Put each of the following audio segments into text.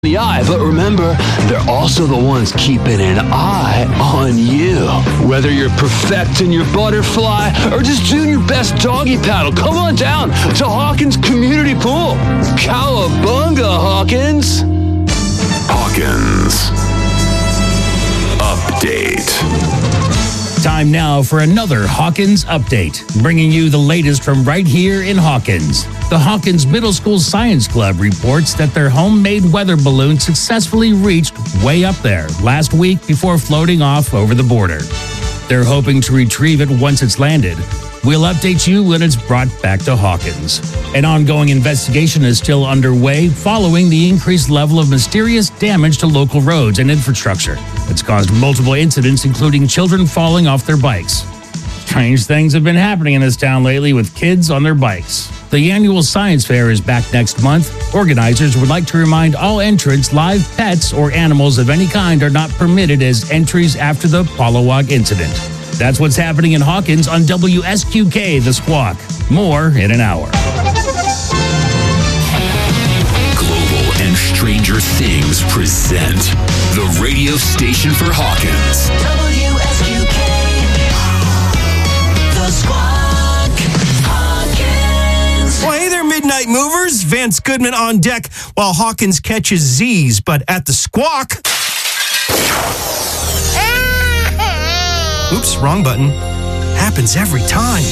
the eye, but remember, they're also the ones keeping an eye on you. Whether you're perfecting your butterfly or just doing your best doggy paddle, come on down to Hawkins Community Pool. Cowabunga, Hawkins! Hawkins Update. Time now for another Hawkins Update, bringing you the latest from right here in Hawkins. The Hawkins Middle School Science Club reports that their homemade weather balloon successfully reached way up there last week before floating off over the border. They're hoping to retrieve it once it's landed. We'll update you when it's brought back to Hawkins. An ongoing investigation is still underway following the increased level of mysterious damage to local roads and infrastructure. It's caused multiple incidents, including children falling off their bikes. Strange things have been happening in this town lately with kids on their bikes. The annual science fair is back next month. Organizers would like to remind all entrants live pets or animals of any kind are not permitted as entries after the Polawog incident. That's what's happening in Hawkins on WSQK, The Squawk. More in an hour. Global and Stranger Things present the radio station for Hawkins. WSQK, The Squawk, Hawkins. Well, hey there, Midnight Movers. Vance Goodman on deck while Hawkins catches Z's. But at the Squawk... Oops, wrong button. Happens every time.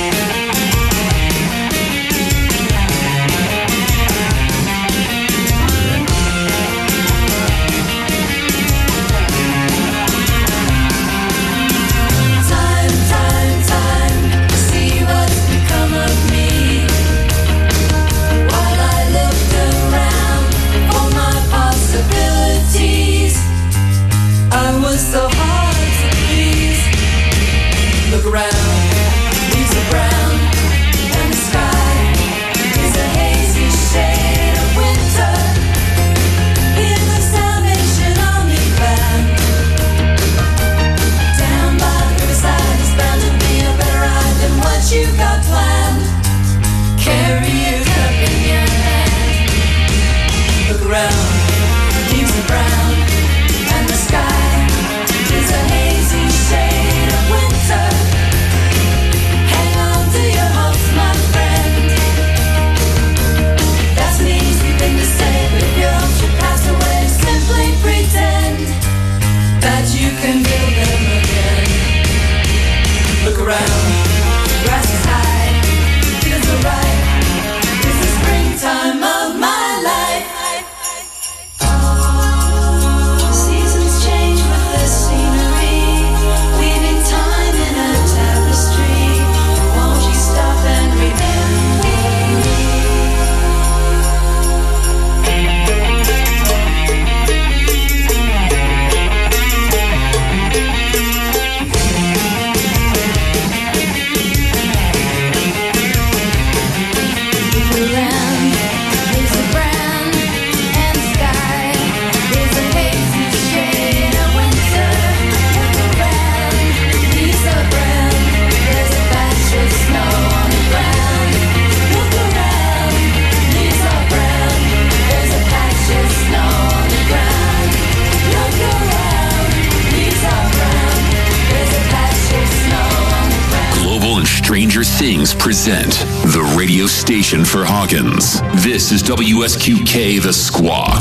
Stranger Things present the radio station for Hawkins. This is WSQK The Squawk.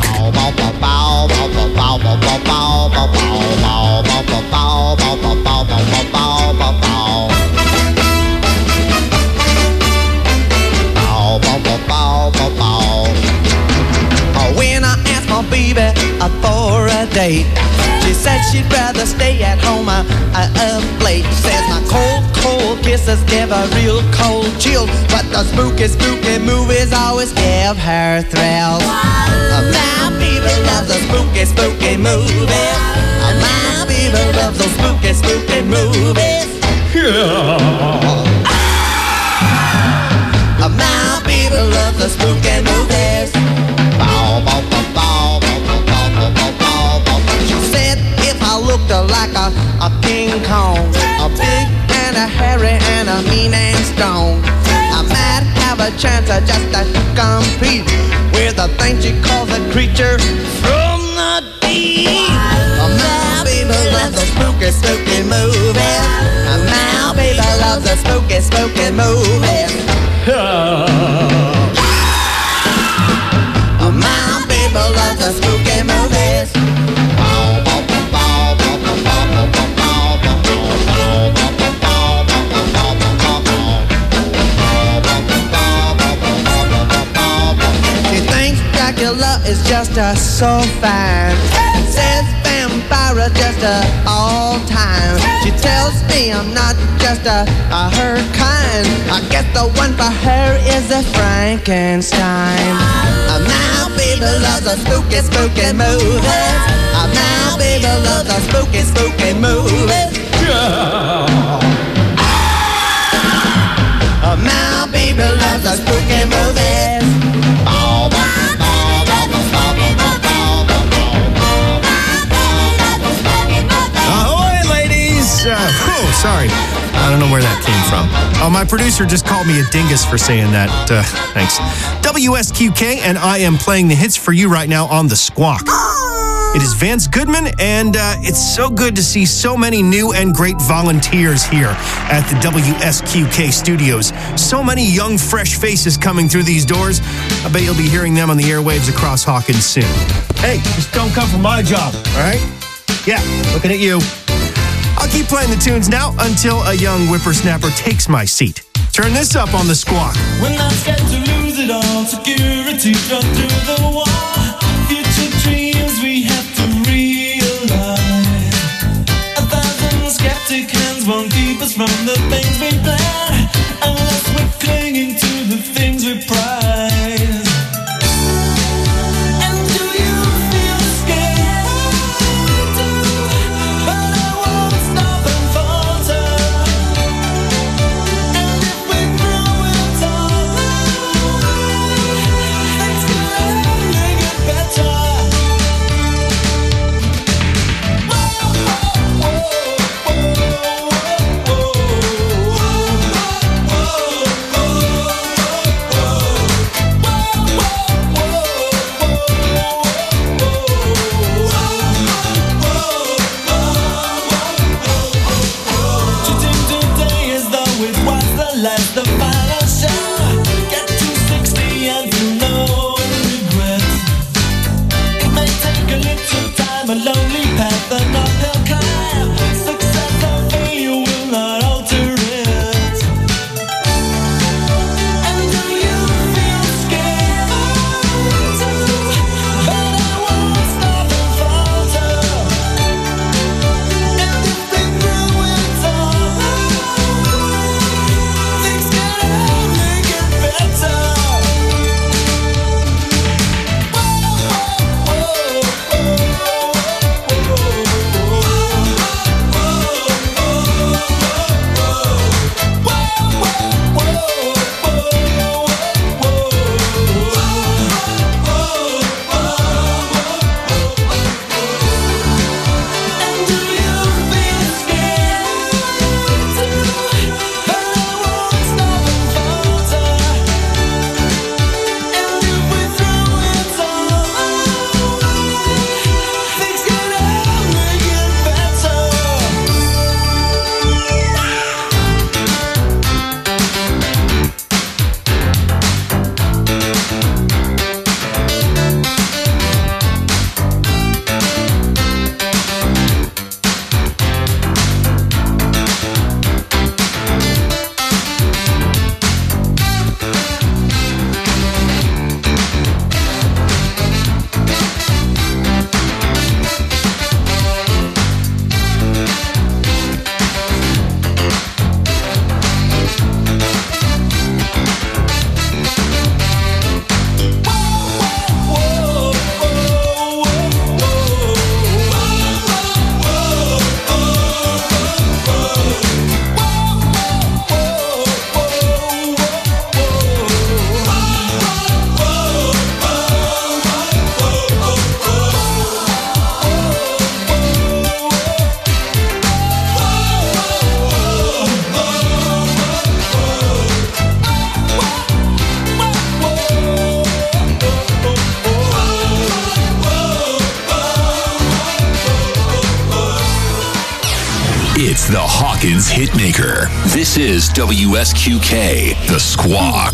When I asked my baby for a date, she said she'd rather stay at home up late. Says my cold kisses give her real cold chills, but the spooky movies always give her thrills. My baby loves the spooky movies. My baby loves those spooky movies. My baby loves the spooky movies. She said if I looked like a King Kong, a big and a hairy and a mean and strong, I might have a chance of just to compete with the I think she calls a creature from the deep. My baby loves the spooky, spooky movies. My baby loves the spooky, spooky movies. My baby loves the spooky movies. She thinks Dracula is just so fine. Says vampire just all time. She tells me I'm not just her kind. I guess the one for her is a Frankenstein. My baby loves the spooky, spooky movies. My baby loves the spooky, spooky movies. My baby loves the spooky movies. Ahoy, ladies! Sorry. I don't know where that came from. Oh, my producer just called me a dingus for saying that. Thanks. WSQK, and I am playing the hits for you right now on The Squawk. It is Vance Goodman, and it's so good to see so many new and great volunteers here at the WSQK studios. So many young, fresh faces coming through these doors. I bet you'll be hearing them on the airwaves across Hawkins soon. Hey, just don't come for my job, all right? Yeah, looking at you. I'll keep playing the tunes now until a young whippersnapper takes my seat. Turn this up on The Squawk. When I'm scared to lose it all, security run through the wall. Future dreams we have to realize. 1,000 skeptic hands won't keep us from the things we plan, unless we're clinging to the things we prize. And do you feel scared too? But I won't stop and falter. And if we throw it all, things can only get better. Shooting today as though it was the last, the final show. Get to 60 and feel no regret. It may take a little time, a lonely path, an uphill climb. Success or failure will not alter it. And do you feel scared too? But I won't stop and falter. And if we throw it all, things can only get better. It's the Hawkins Hitmaker. This is WSQK, The Squawk.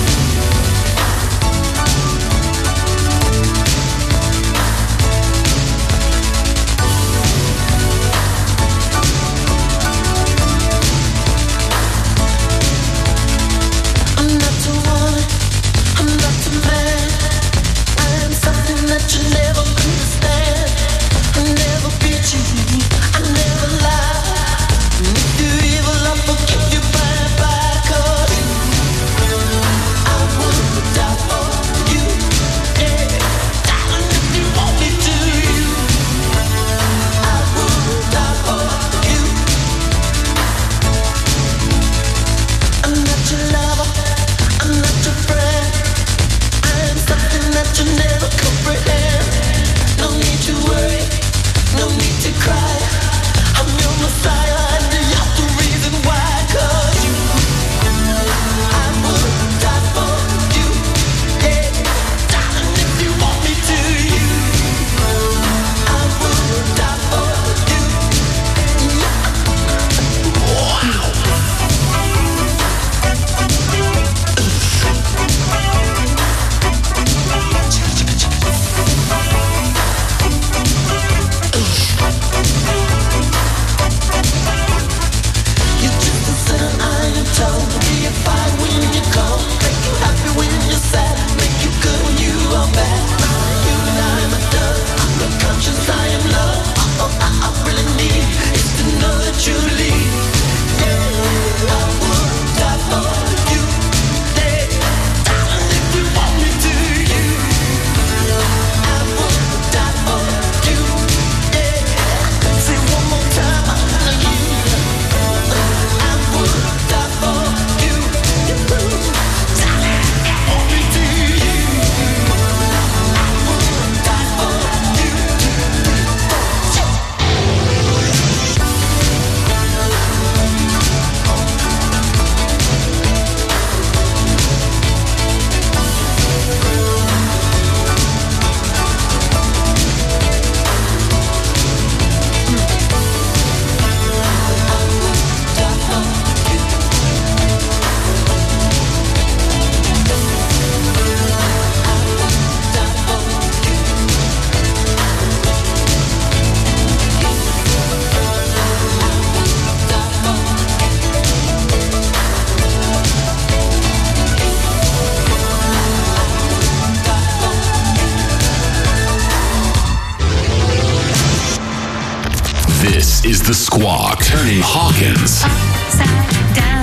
This is The Squawk, turning Hawkins. Upside down.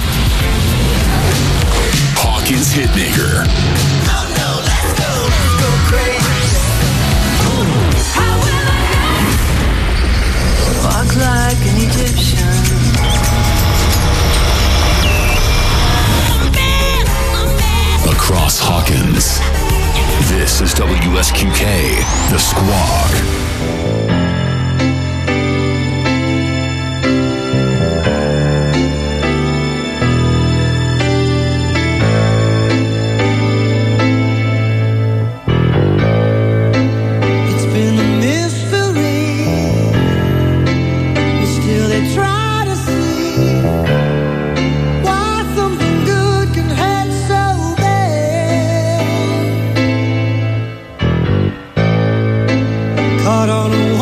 Hawkins Hitmaker. Oh no, let's go crazy. Walk like an Egyptian. Across Hawkins. This is WSQK, The Squawk. Caught on a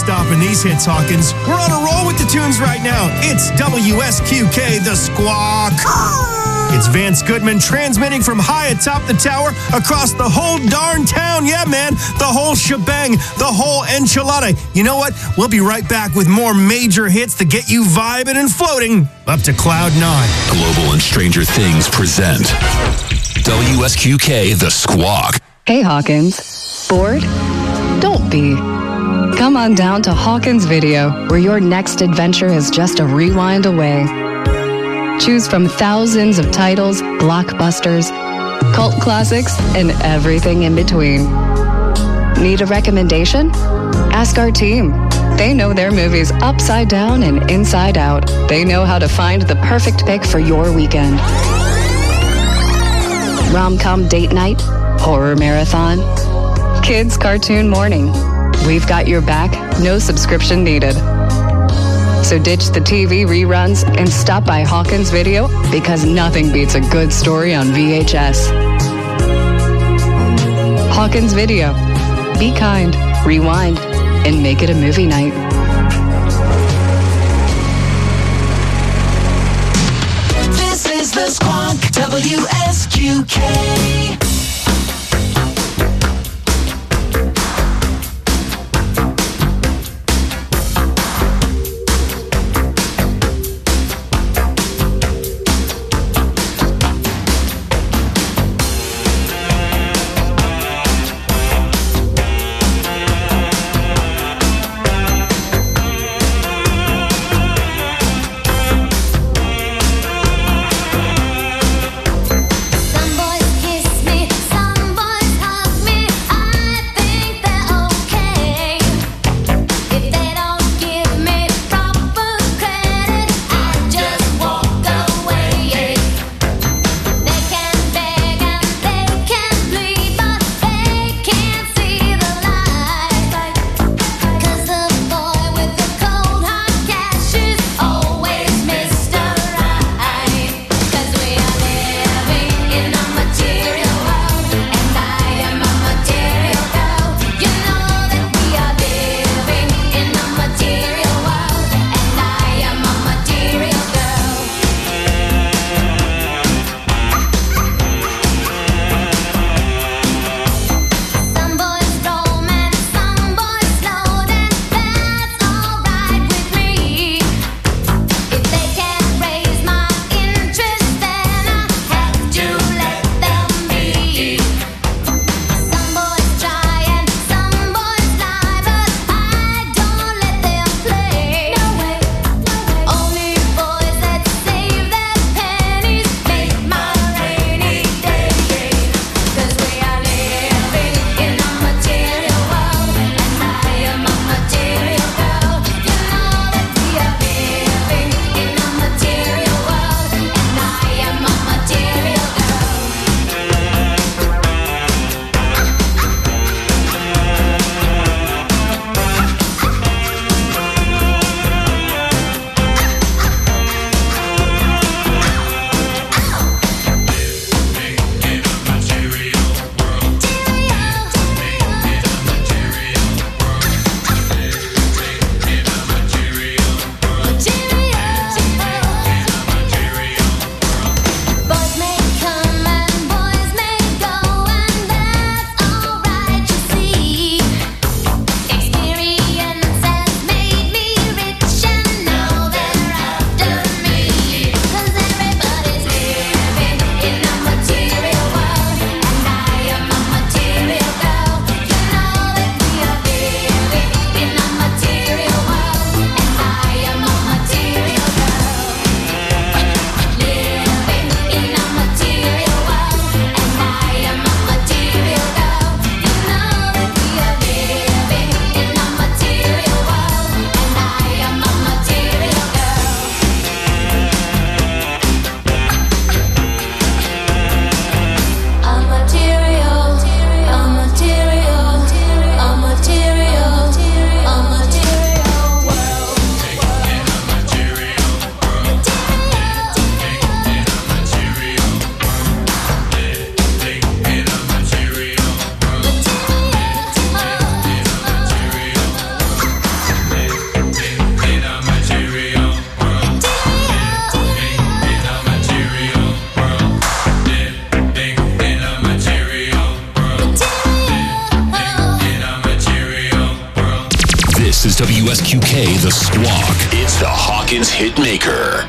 stopping these hits, Hawkins. We're on a roll with the tunes right now. It's WSQK, The Squawk. It's Vance Goodman transmitting from high atop the tower across the whole darn town. Yeah, man, the whole shebang, the whole enchilada. You know what? We'll be right back with more major hits to get you vibing and floating up to Cloud 9. Global and Stranger Things present WSQK The Squawk. Hey, Hawkins. Bored? Don't be. Come on down to Hawkins Video, where your next adventure is just a rewind away. Choose from thousands of titles, blockbusters, cult classics, and everything in between. Need a recommendation? Ask our team. They know their movies upside down and inside out. They know how to find the perfect pick for your weekend. Rom-com date night, horror marathon, kids cartoon morning. We've got your back, no subscription needed. So ditch the TV reruns and stop by Hawkins Video, because nothing beats a good story on VHS. Hawkins Video. Be kind, rewind, and make it a movie night. This is The Squawk, WSQK. Some boys kiss me This is WSQK, The Squawk. It's the Hawkins Hitmaker.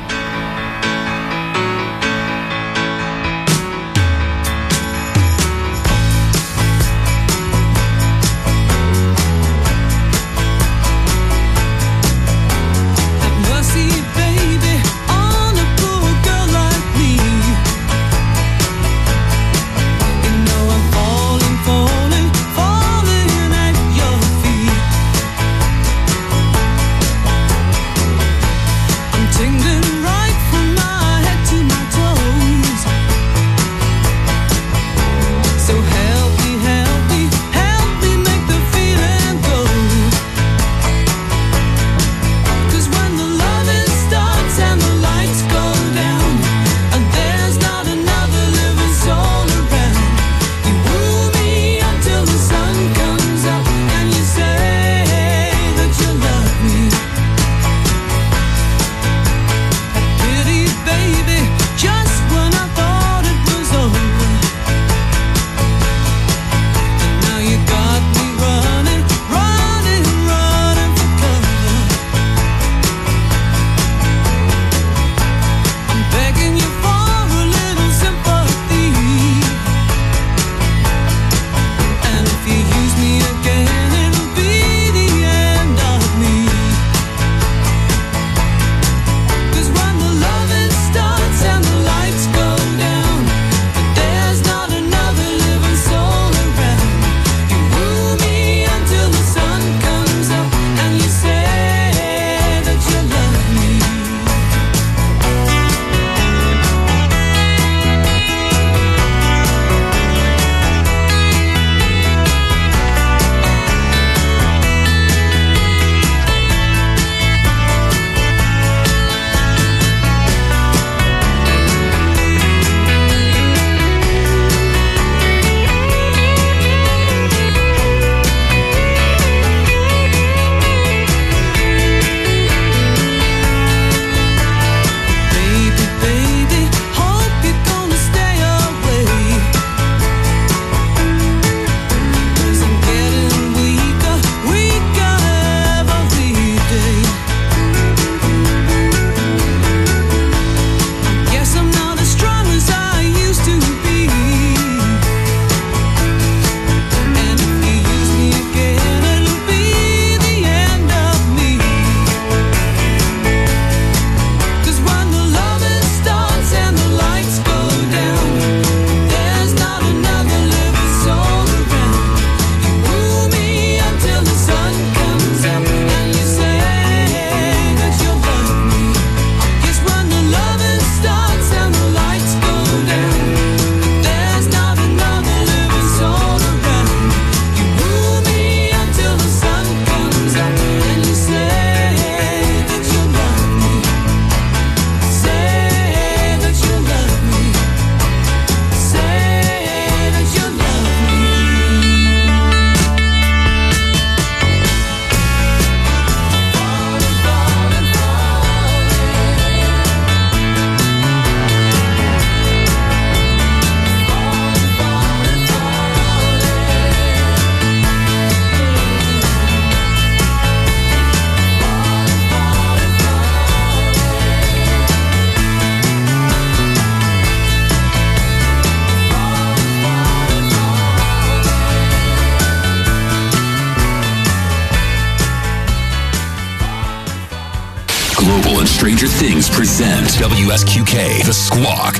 Global and Stranger Things present WSQK, The Squawk.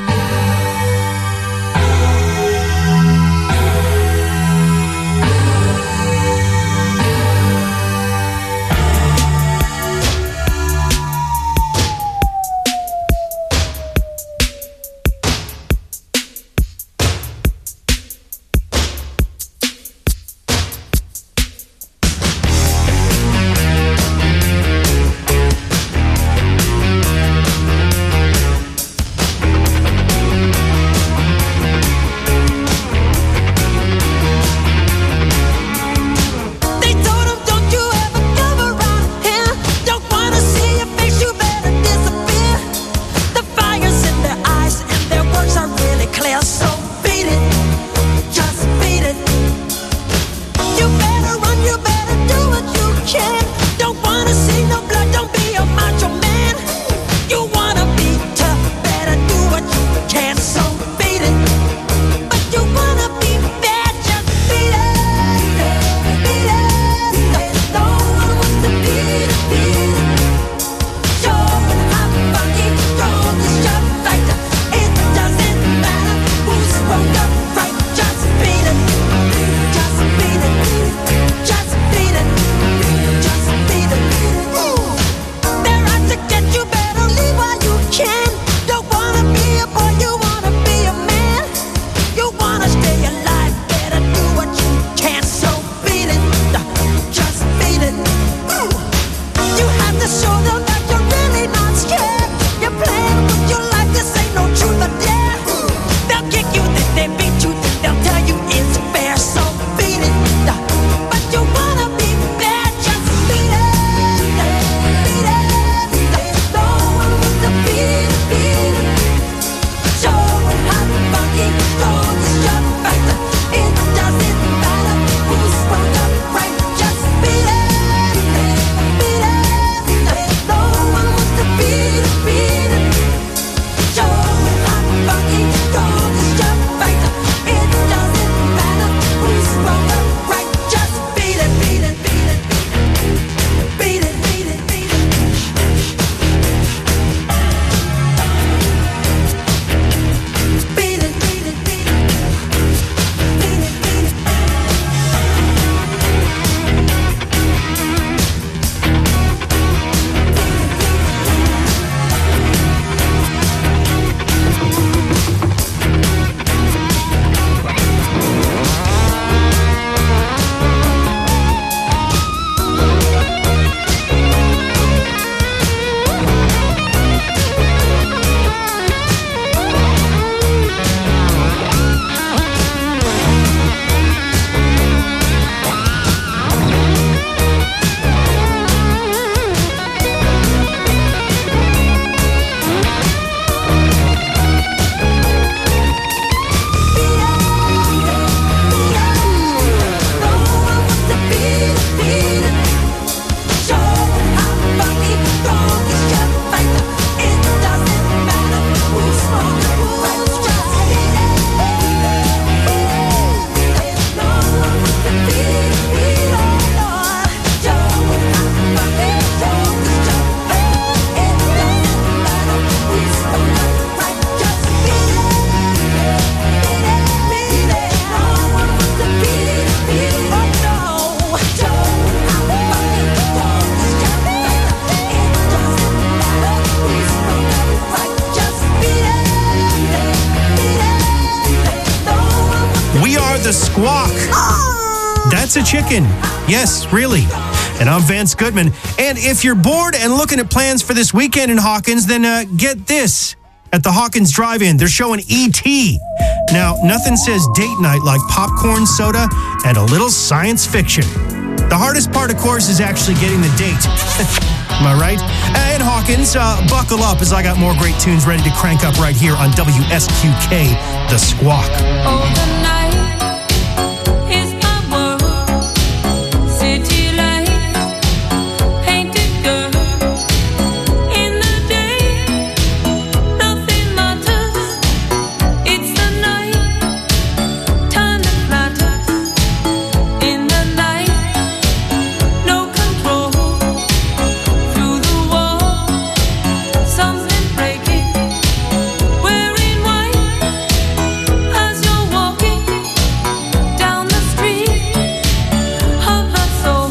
Squawk. That's a chicken. Yes, really. And I'm Vance Goodman. And if you're bored and looking at plans for this weekend in Hawkins, then get this. At the Hawkins Drive-In, they're showing E.T. Now, nothing says date night like popcorn, soda, and a little science fiction. The hardest part, of course, is actually getting the date. Am I right? And Hawkins, buckle up as I got more great tunes ready to crank up right here on WSQK, The Squawk. Oh, the night is my world. City lights, painted girl. In the day, nothing matters. It's the night, time that flatters. In the night, no control. Through the wall, something breaking. Wearing white as you're walking down the street of my soul.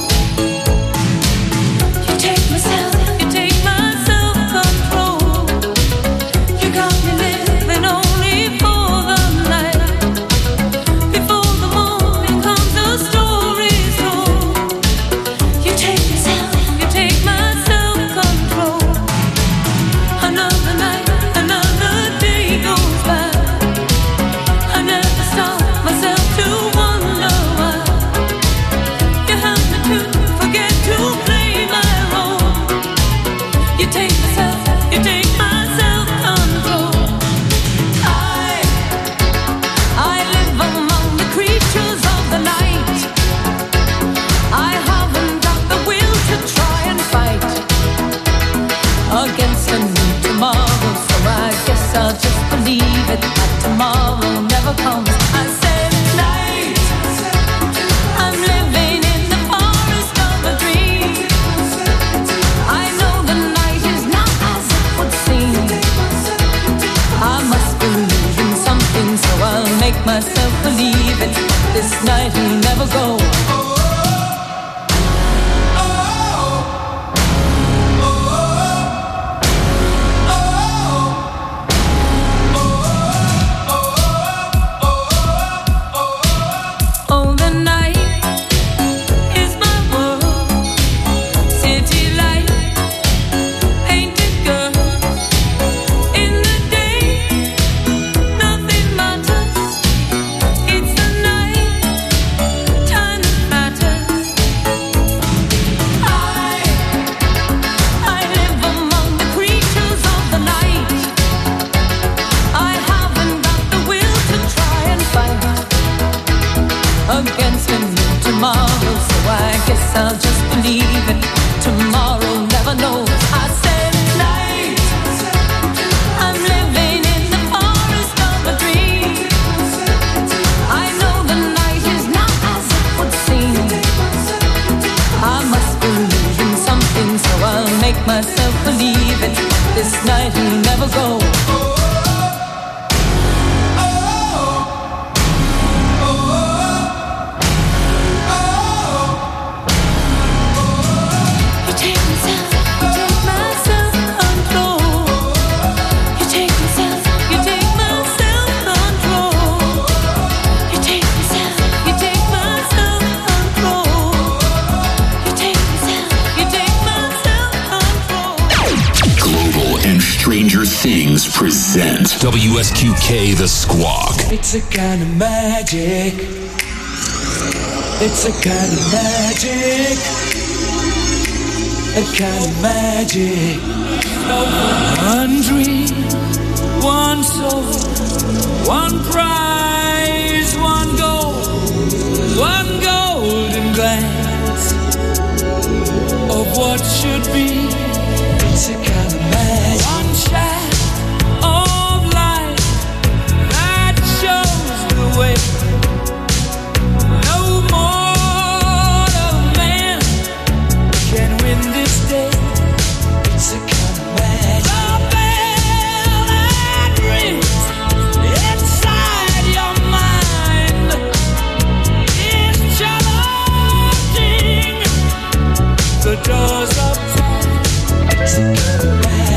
You take my self-control. You got me living only for the night. Before the morning comes, the story's told. You take my self-control. Another night, another day goes by. I never stop myself to wonder why. You help me to forget to play my role. You take my self-control. I live among the creatures of the night. I haven't got the will to try and fight against a new tomorrow, so I guess I'll just believe it that tomorrow never comes. I said night, I'm living in the forest of a dream. I know the night is not as it would seem. I must believe in something, so I'll make myself believe it. This night will never go. Oh, the night is my world. City light, painted girls. In the day, nothing matters. It's the night, time that matters. I live among the creatures of the night. I haven't got the will to try and fight against a new tomorrow, so I guess I'll just believe it. Tomorrow never knows. I said night, I'm living in the forest of a dream. I know the night is not as it would seem. I must believe in something, so I'll make myself believe it. This night will never go. You take my self-control. You take my self-control. You take my self-control. You take my self-control. Global and Stranger Things present WSQK The Squawk. It's a kind of magic. It's a kind of magic. A kind of magic. One dream, one soul, one prize, one goal, one golden glance of what should be. It's a kind of magic. One shaft of light that shows the way. No mortal man can win this day. It's a kind of magic. The bell that rings inside your mind is challenging the doors of time. It's a kind of magic.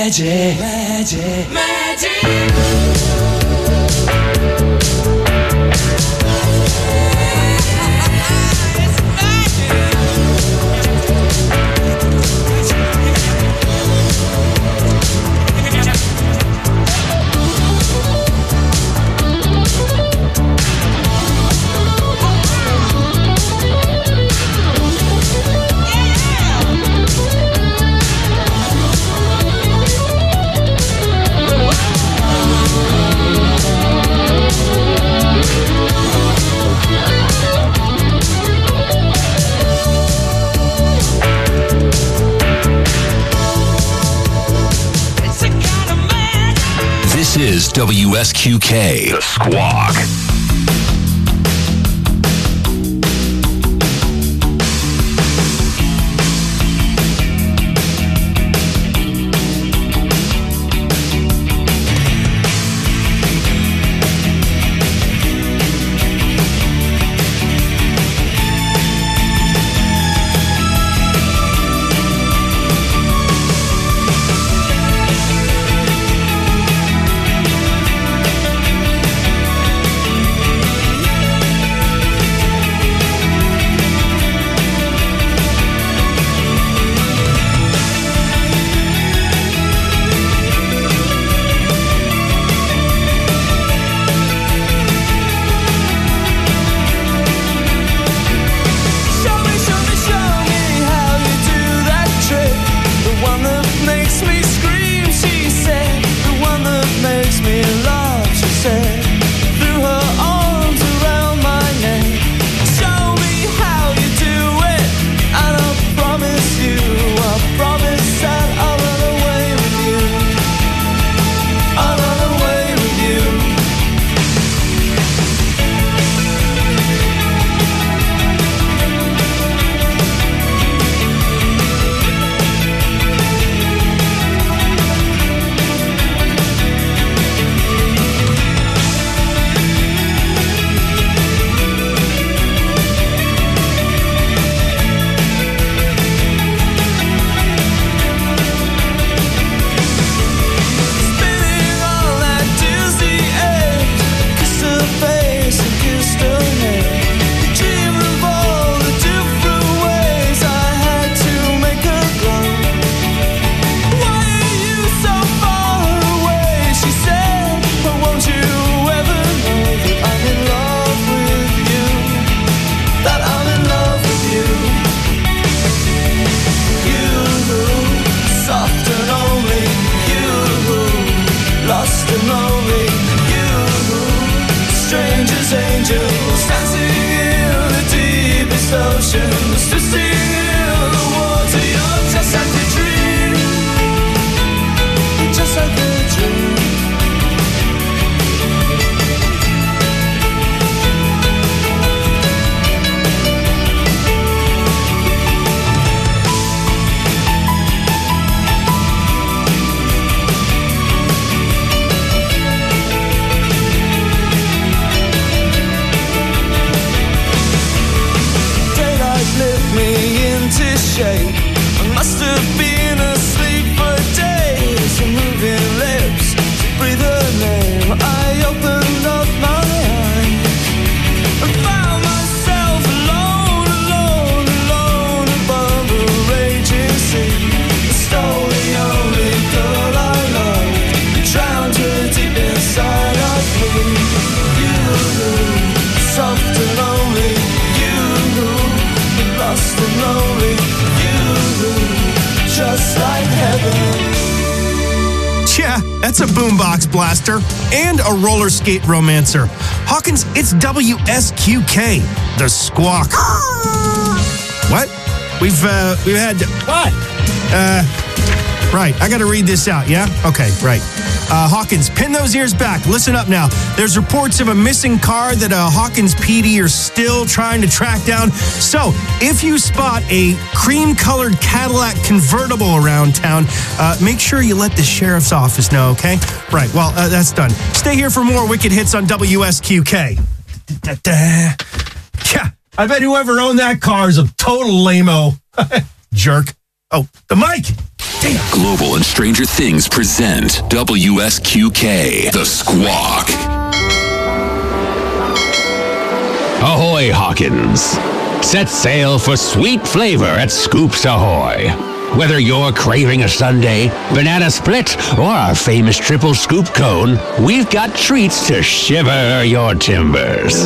Magic. Magic. Magic. This is WSQK, The Squawk. That's a boombox blaster and a roller skate romancer. Hawkins, it's WSQK, The Squawk. What? We've had... What? Right, I got to read this out, yeah? Okay, right. Hawkins, pin those ears back. Listen up now. There's reports of a missing car that Hawkins PD are still trying to track down. So, if you spot a cream-colored Cadillac convertible around town, make sure you let the sheriff's office know, okay? Right, well, that's done. Stay here for more Wicked Hits on WSQK. Yeah, I bet whoever owned that car is a total lame-o. Jerk. Oh, the mic! Global and Stranger Things present WSQK, The Squawk. Ahoy, Hawkins. Set sail for sweet flavor at Scoops Ahoy. Whether you're craving a sundae, banana split, or our famous triple scoop cone, we've got treats to shiver your timbers.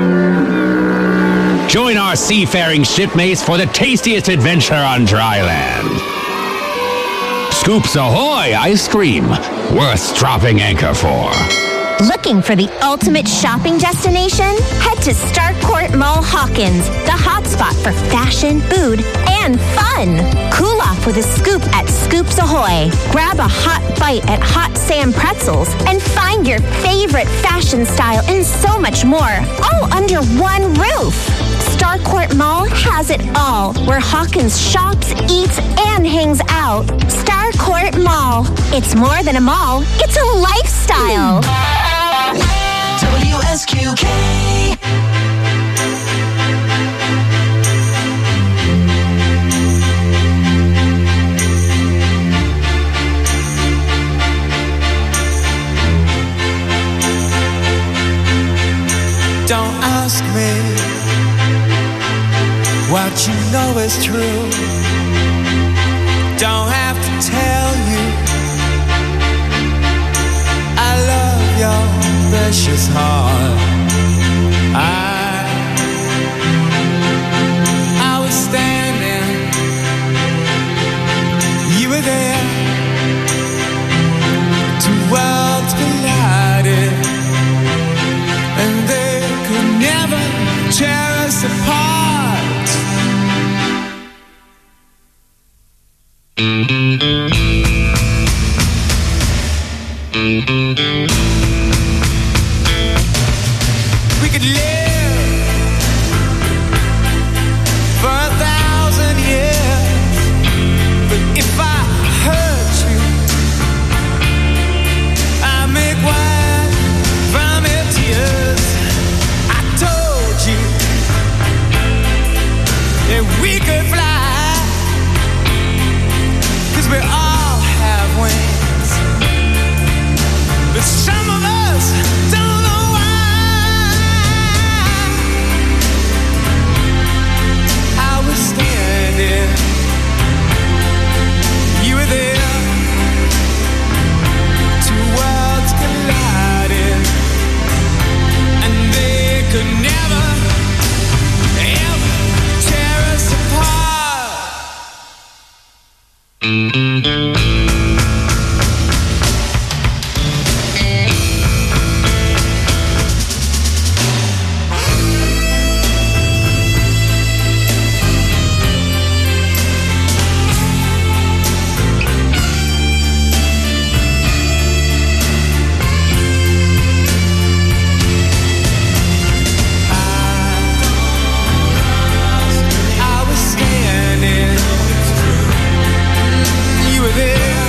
Join our seafaring shipmates for the tastiest adventure on dry land. Scoops Ahoy ice cream, worth dropping anchor for. Looking for the ultimate shopping destination? Head to Starcourt Mall Hawkins, the hotspot for fashion, food, and fun. Cool off with a scoop at Scoops Ahoy. Grab a hot bite at Hot Sam Pretzels and find your favorite fashion style and so much more, all under one roof. Starcourt Mall has it all, where Hawkins shops, eats, and hangs out. Starcourt Mall. It's more than a mall, it's a lifestyle. WSQK. Don't ask me what you know is true. Don't have to tell you I love your precious heart. I was standing, you were there. Two worlds collided, and they could never tear us apart. We could live for 1,000 years, but if I hurt you, I make wine from your tears. I told you that we could fly, 'cause we all have wings, but some of us don't know why. I was standing, you were there. Two worlds collided, and they could never, ever tear us apart. I was standing, you were there.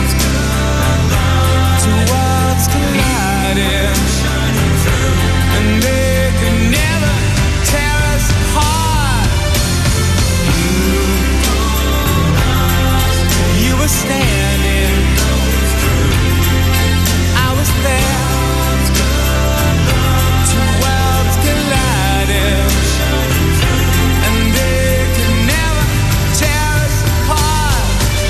Two worlds collided, and they could never tear us apart. You were standing, I was there. Two worlds collided, and they could never tear us apart.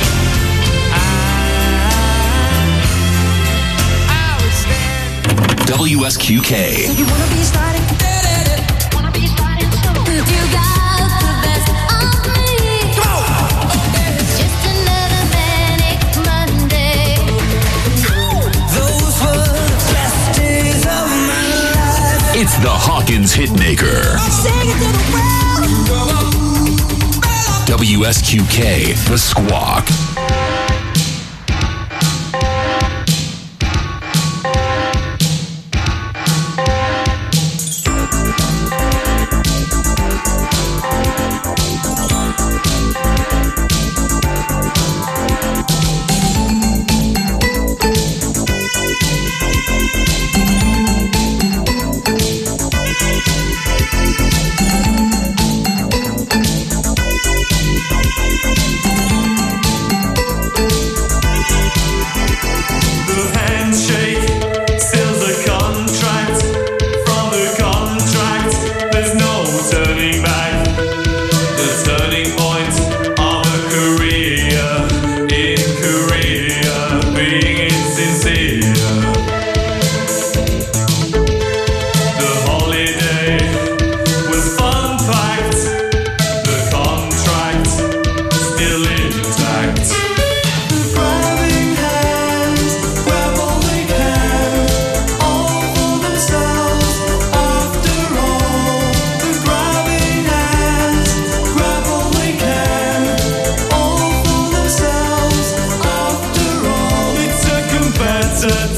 I was standing. WSQK. You wanna be starting? Wanna be starting soon? You got the best of me. It's just another manic Monday. Those were the best days of my life. It's the Hawkins Hitmaker. Sing it to the world. WSQK, The Squawk.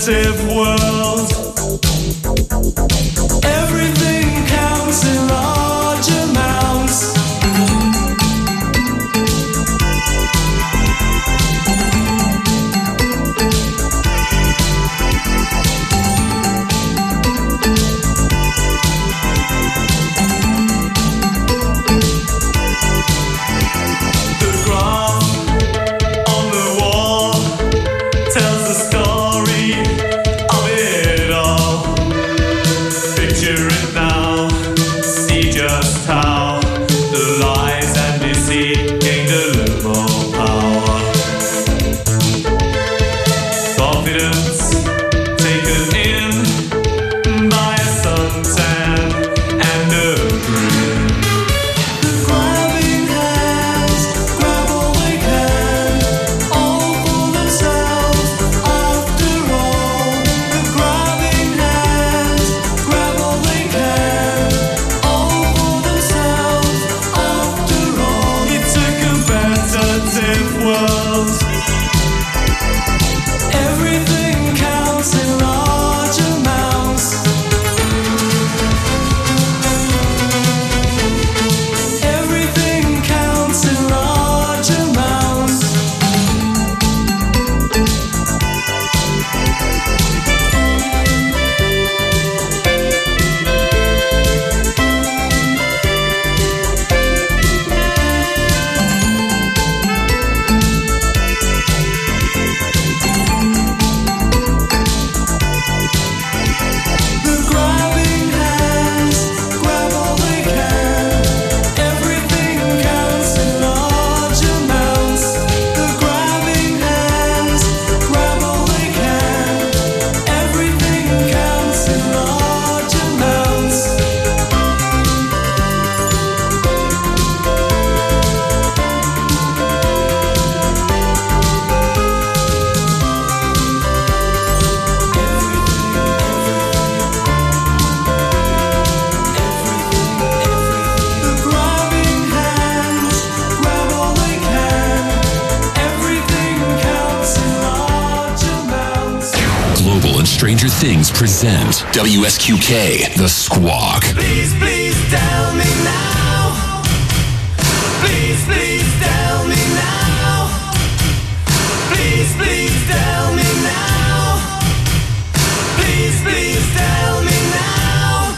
competitive world. Everything counts in large amounts. Stranger Things present WSQK, The Squawk. Please, please tell me now. Please, please tell me now. Please, please tell me now. Please, please tell me now.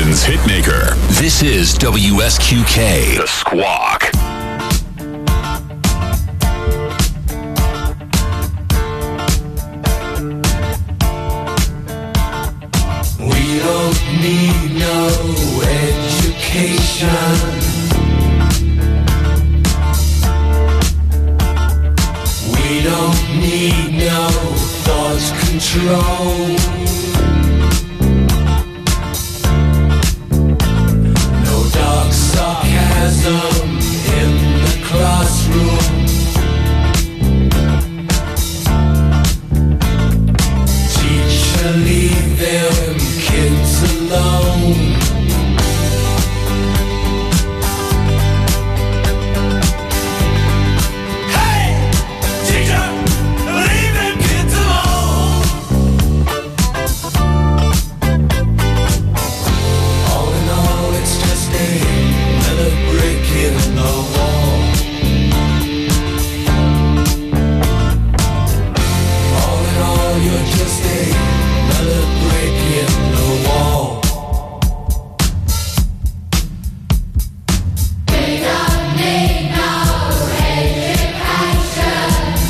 Hawkins Hitmaker. This is WSQK, The Squawk. We don't need no education. We don't need no thought control. No dark sarcasm in the classroom. Teacher, leave them kids alone. Hey, teacher, leave them kids alone. All in all, it's just another brick in the wall. All in all, you're just another brick in the wall. We don't need no education.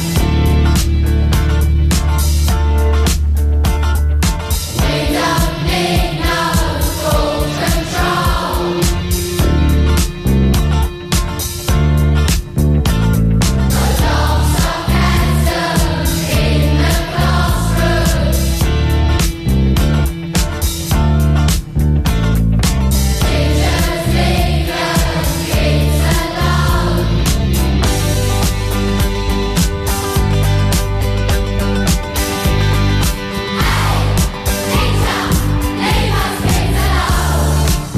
We don't need no school control. No dark sarcasm in the classroom. Teachers, leave the kids alone. Teacher, leave us kids alone.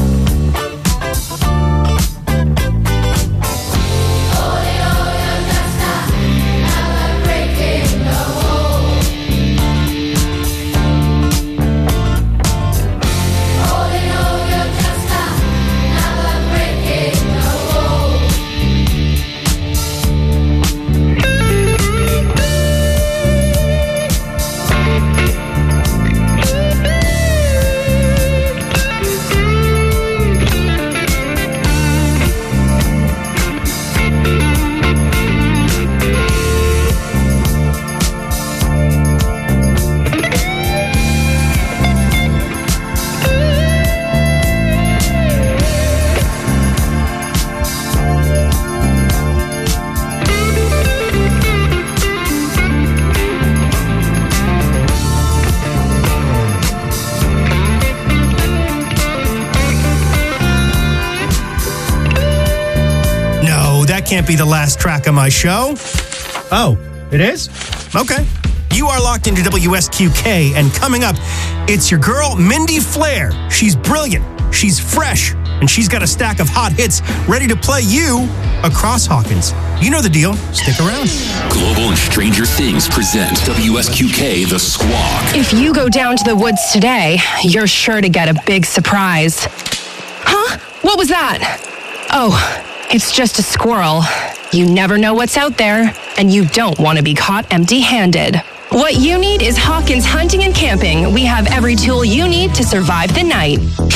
All in all, you're just another brick in the wall. All in all, you're just another brick in the wall. No, that can't be the last track of my show. Oh, it is? Okay. You are locked into WSQK, and coming up, it's your girl, Mindy Flair. She's brilliant, she's fresh, and she's got a stack of hot hits ready to play you across Hawkins. You know the deal. Stick around. Global and Stranger Things present WSQK, The Squawk. If you go down to the woods today, you're sure to get a big surprise. Huh? What was that? Oh, it's just a squirrel. You never know what's out there, and you don't want to be caught empty-handed. What you need is Hawkins Hunting and Camping. We have every tool you need to survive the night.